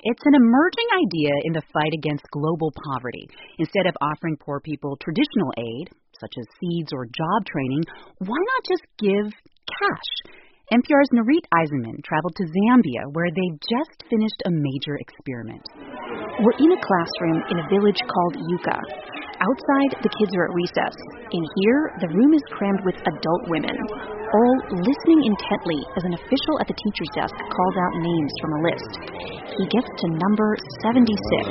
It's an emerging idea in the fight against global poverty. Instead of offering poor people traditional aid, such as seeds or job training, why not just give cash? NPR's Narit Eisenman traveled to Zambia, where they've just finished a major experiment. We're in a classroom in a village called Yuka. Outside, the kids are at recess. In here, the room is crammed with adult women, all listening intently as an official at the teacher's desk calls out names from a list. He gets to number 76.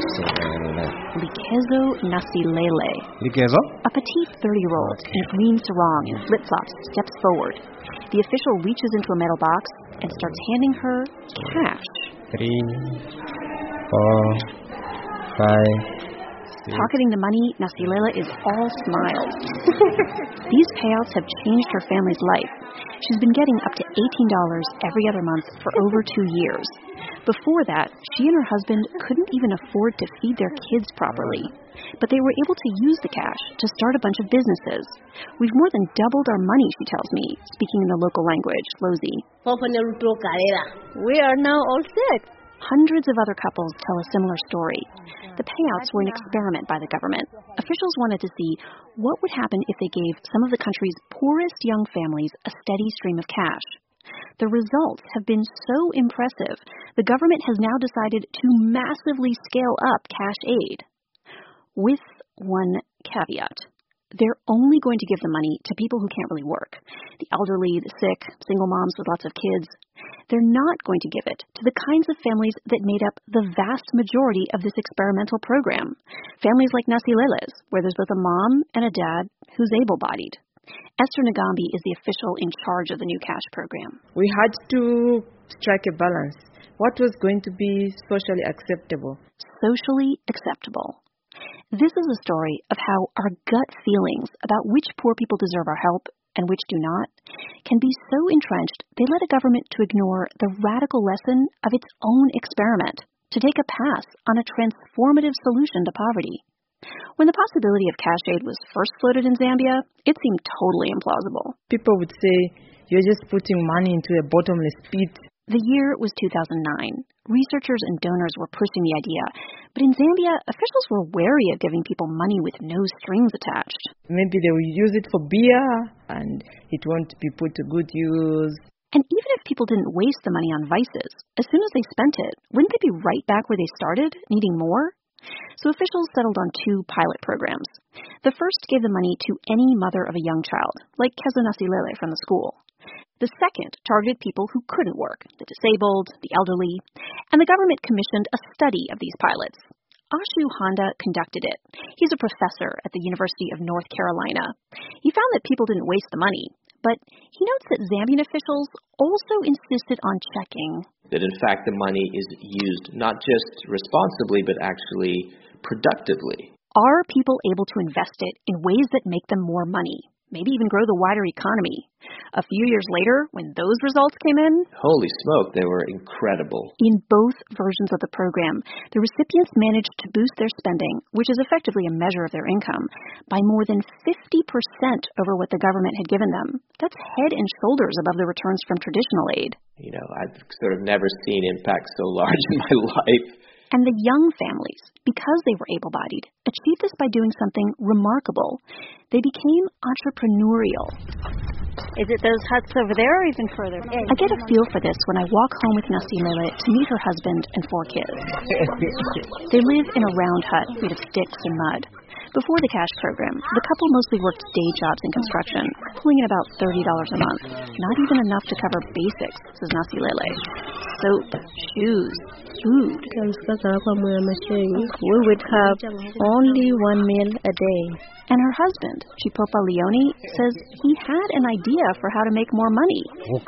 Likezo Nasilele. Likezo? A petite 30-year-old in a green sarong and flip-flops steps forward. The official reaches into a metal box and starts handing her cash. 3, 4, 5... Pocketing the money, Nasilele is all smiles. These payouts have changed her family's life. She's been getting up to $18 every other month for over 2 years. Before that, she and her husband couldn't even afford to feed their kids properly. But they were able to use the cash to start a bunch of businesses. We've more than doubled our money, she tells me, speaking in the local language, Lozi. We are now all set. Hundreds of other couples tell a similar story. The payouts were an experiment by the government. Officials wanted to see what would happen if they gave some of the country's poorest young families a steady stream of cash. The results have been so impressive, the government has now decided to massively scale up cash aid. With one caveat. They're only going to give the money to people who can't really work. The elderly, the sick, single moms with lots of kids. They're not going to give it to the kinds of families that made up the vast majority of this experimental program. Families like Nasilele's, where there's both a mom and a dad who's able-bodied. Esther Nagambi is the official in charge of the new cash program. We had to strike a balance. What was going to be socially acceptable? Socially acceptable. This is a story of how our gut feelings about which poor people deserve our help and which do not can be so entrenched they led a government to ignore the radical lesson of its own experiment, to take a pass on a transformative solution to poverty. When the possibility of cash aid was first floated in Zambia, it seemed totally implausible. People would say, you're just putting money into a bottomless pit. The year was 2009. Researchers and donors were pushing the idea, but in Zambia, officials were wary of giving people money with no strings attached. Maybe they will use it for beer, and it won't be put to good use. And even if people didn't waste the money on vices, as soon as they spent it, wouldn't they be right back where they started, needing more? So officials settled on 2 pilot programs. The first gave the money to any mother of a young child, like Kezo Nasilele from the school. The second targeted people who couldn't work, the disabled, the elderly, and the government commissioned a study of these pilots. Ashu Honda conducted it. He's a professor at the University of North Carolina. He found that people didn't waste the money, but he notes that Zambian officials also insisted on checking that in fact the money is used not just responsibly, but actually productively. Are people able to invest it in ways that make them more money? Maybe even grow the wider economy. A few years later, when those results came in, holy smoke, they were incredible. In both versions of the program, the recipients managed to boost their spending, which is effectively a measure of their income, by more than 50% over what the government had given them. That's head and shoulders above the returns from traditional aid. You know, I've sort of never seen impact so large in my life. And the young families, because they were able-bodied, achieved this by doing something remarkable. They became entrepreneurial. Is it those huts over there or even further? I get a feel for this when I walk home with Nasilele to meet her husband and 4 kids. They live in a round hut made of sticks and mud. Before the cash program, the couple mostly worked day jobs in construction, pulling in about $30 a month. Not even enough to cover basics, says Nasilele. Soap, shoes, food. We would have only 1 meal a day. And her husband, Chipopa Leone, says he had an idea for how to make more money.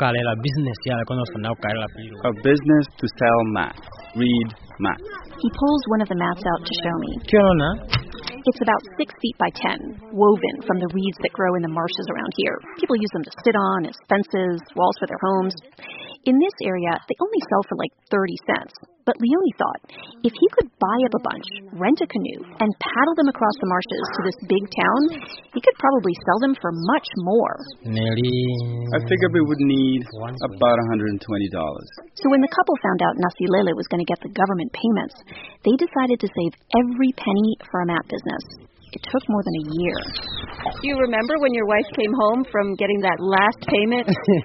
A business to sell mats. Read mats. He pulls one of the mats out to show me. It's about 6 feet by 10, woven from the reeds that grow in the marshes around here. People use them to sit on, as fences, walls for their homes. In this area, they only sell for like 30 cents. But Leone thought if he could buy up a bunch, rent a canoe, and paddle them across the marshes to this big town, he could probably sell them for much more. I figured we would need about $120. So when the couple found out Nasilele was going to get the government payments, they decided to save every penny for a mat business. It took more than a year. Do you remember when your wife came home from getting that last payment?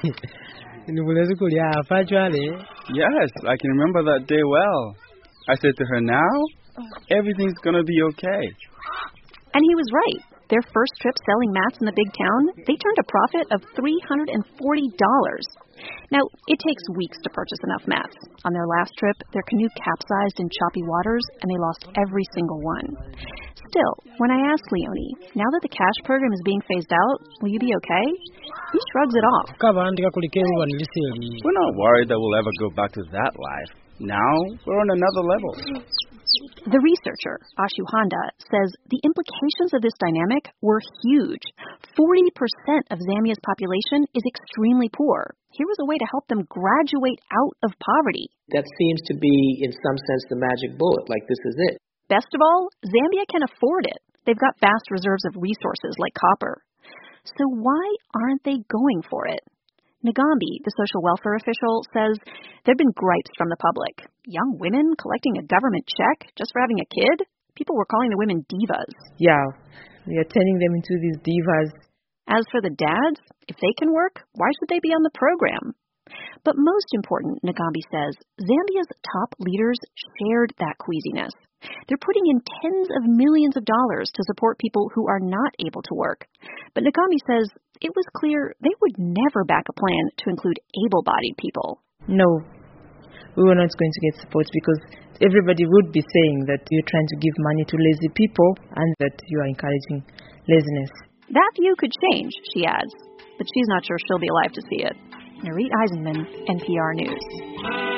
Yes, I can remember that day well. I said to her, now, everything's going to be okay. And he was right. Their first trip selling mats in the big town, they turned a profit of $340. Now, it takes weeks to purchase enough mats. On their last trip, their canoe capsized in choppy waters, and they lost every single one. Still, when I asked Leone, now that the cash program is being phased out, will you be okay? He shrugs it off. We're not worried that we'll ever go back to that life. Now, we're on another level. The researcher, Ashu Honda, says the implications of this dynamic were huge. 40% of Zambia's population is extremely poor. Here was a way to help them graduate out of poverty. That seems to be, in some sense, the magic bullet, like this is it. Best of all, Zambia can afford it. They've got vast reserves of resources like copper. So why aren't they going for it? Ngambi, the social welfare official, says there have been gripes from the public. Young women collecting a government check just for having a kid? People were calling the women divas. Yeah, we are turning them into these divas. As for the dads, if they can work, why should they be on the program? But most important, Ngambi says, Zambia's top leaders shared that queasiness. They're putting in tens of millions of dollars to support people who are not able to work. But Ngambi says it was clear they would never back a plan to include able-bodied people. No, we were not going to get support because everybody would be saying that you're trying to give money to lazy people and that you are encouraging laziness. That view could change, she adds, but she's not sure she'll be alive to see it. Narit Eisenman, NPR News.